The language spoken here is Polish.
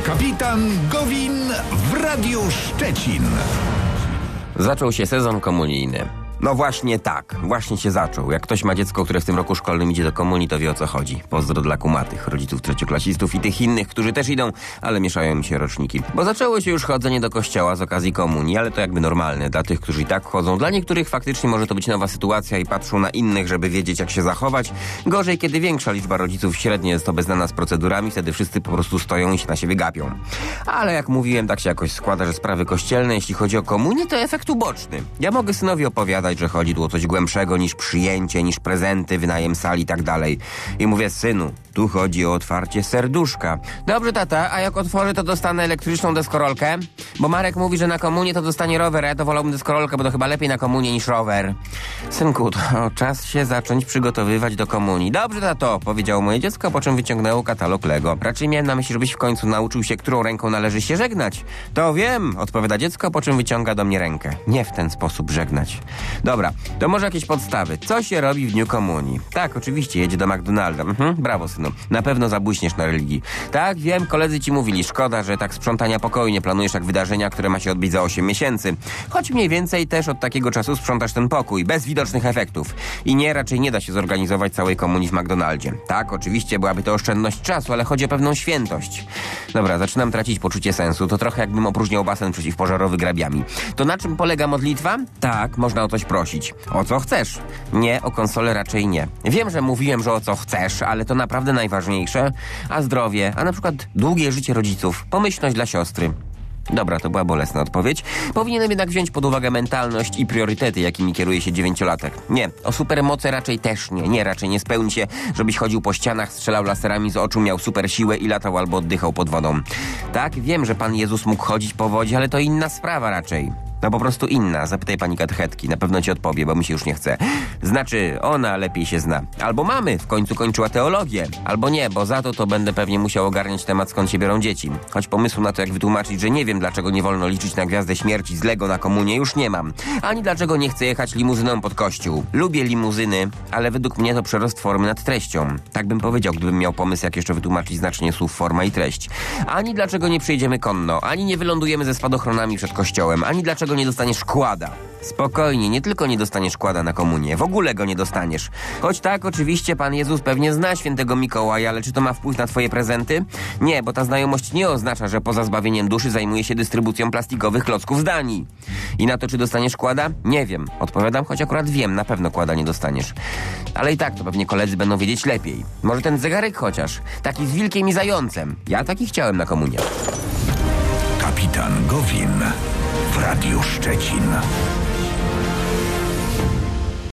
Kapitan Gowin w Radiu Szczecin. Zaczął się sezon komunijny. No właśnie tak, właśnie się zaczął. Jak ktoś ma dziecko, które w tym roku szkolnym idzie do komunii, to wie, o co chodzi. Pozdro dla kumatych, rodziców trzecioklasistów i tych innych, którzy też idą, ale mieszają mi się roczniki. Bo zaczęło się już chodzenie do kościoła z okazji komunii, ale to jakby normalne. Dla tych, którzy i tak chodzą. Dla niektórych faktycznie może to być nowa sytuacja i patrzą na innych, żeby wiedzieć, jak się zachować. Gorzej, kiedy większa liczba rodziców średnio jest obeznana z procedurami, wtedy wszyscy po prostu stoją i się na siebie gapią. Ale jak mówiłem, tak się jakoś składa, że sprawy kościelne, jeśli chodzi o komunię, to efekt uboczny. Ja mogę synowi opowiadać, że chodzi tu o coś głębszego niż przyjęcie, niż prezenty, wynajem sali i tak dalej. I mówię, synu, tu chodzi o otwarcie serduszka. Dobrze, tata, a jak otworzę, to dostanę elektryczną deskorolkę? Bo Marek mówi, że na komunię to dostanie rower, a ja to wolałbym deskorolkę, bo to chyba lepiej na komunię niż rower. Synku, to czas się zacząć przygotowywać do komunii. Dobrze, tato, powiedziało moje dziecko, po czym wyciągnęło katalog Lego. Raczej miałem na myśli, żebyś w końcu nauczył się, którą ręką należy się żegnać. To wiem, odpowiada dziecko, po czym wyciąga do mnie rękę. Nie w ten sposób żegnać. Dobra, to może jakieś podstawy. Co się robi w dniu komunii? Tak, oczywiście, jedzie do McDonalda. Brawo, synu. Na pewno zabłyśniesz na religii. Tak, wiem, koledzy ci mówili. Szkoda, że tak sprzątania pokoju nie planujesz jak wydarzenia, które ma się odbyć za 8 miesięcy. Choć mniej więcej też od takiego czasu sprzątasz ten pokój, bez widocznych efektów. I nie, raczej nie da się zorganizować całej komunii w McDonaldzie. Tak, oczywiście byłaby to oszczędność czasu, ale chodzi o pewną świętość. Dobra, zaczynam tracić poczucie sensu. To trochę jakbym opróżniał basen przeciwpożarowy grabiami. To na czym polega modlitwa? Tak, można o coś prosić. O co chcesz? Nie, o konsolę raczej nie. Wiem, że mówiłem, że o co chcesz, ale to naprawdę najważniejsze. A zdrowie, a na przykład długie życie rodziców, pomyślność dla siostry. Dobra, to była bolesna odpowiedź. Powinienem jednak wziąć pod uwagę mentalność i priorytety, jakimi kieruje się 9-latek. Nie, o supermoce raczej też nie. Nie, raczej nie spełni się, żebyś chodził po ścianach, strzelał laserami z oczu, miał super siłę i latał albo oddychał pod wodą. Tak, wiem, że Pan Jezus mógł chodzić po wodzie, ale to inna sprawa raczej. No po prostu inna. Zapytaj pani katechetki. Na pewno ci odpowie, bo mi się już nie chce. Znaczy, ona lepiej się zna. Albo mamy, w końcu kończyła teologię. Albo nie, bo za to będę pewnie musiał ogarniać temat, skąd się biorą dzieci. Choć pomysłu na to, jak wytłumaczyć, że nie wiem, dlaczego nie wolno liczyć na gwiazdę śmierci z Lego na komunię, już nie mam. Ani dlaczego nie chcę jechać limuzyną pod kościół. Lubię limuzyny, ale według mnie to przerost formy nad treścią. Tak bym powiedział, gdybym miał pomysł, jak jeszcze wytłumaczyć znacznie słów forma i treść. Ani dlaczego nie przyjedziemy konno, ani nie wylądujemy ze spadochronami przed kościołem, ani dlaczego nie dostaniesz kłada. Spokojnie, nie tylko nie dostaniesz kłada na komunię, w ogóle go nie dostaniesz. Choć tak, oczywiście Pan Jezus pewnie zna świętego Mikołaja, ale czy to ma wpływ na twoje prezenty? Nie, bo ta znajomość nie oznacza, że poza zbawieniem duszy zajmuje się dystrybucją plastikowych klocków z Danii. I na to, czy dostaniesz kłada? Nie wiem. Odpowiadam, choć akurat wiem, na pewno kłada nie dostaniesz. Ale i tak to pewnie koledzy będą wiedzieć lepiej. Może ten zegarek chociaż, taki z wilkiem i zającem. Ja taki chciałem na komunię. Kapitan Gowin w Radiu Szczecin.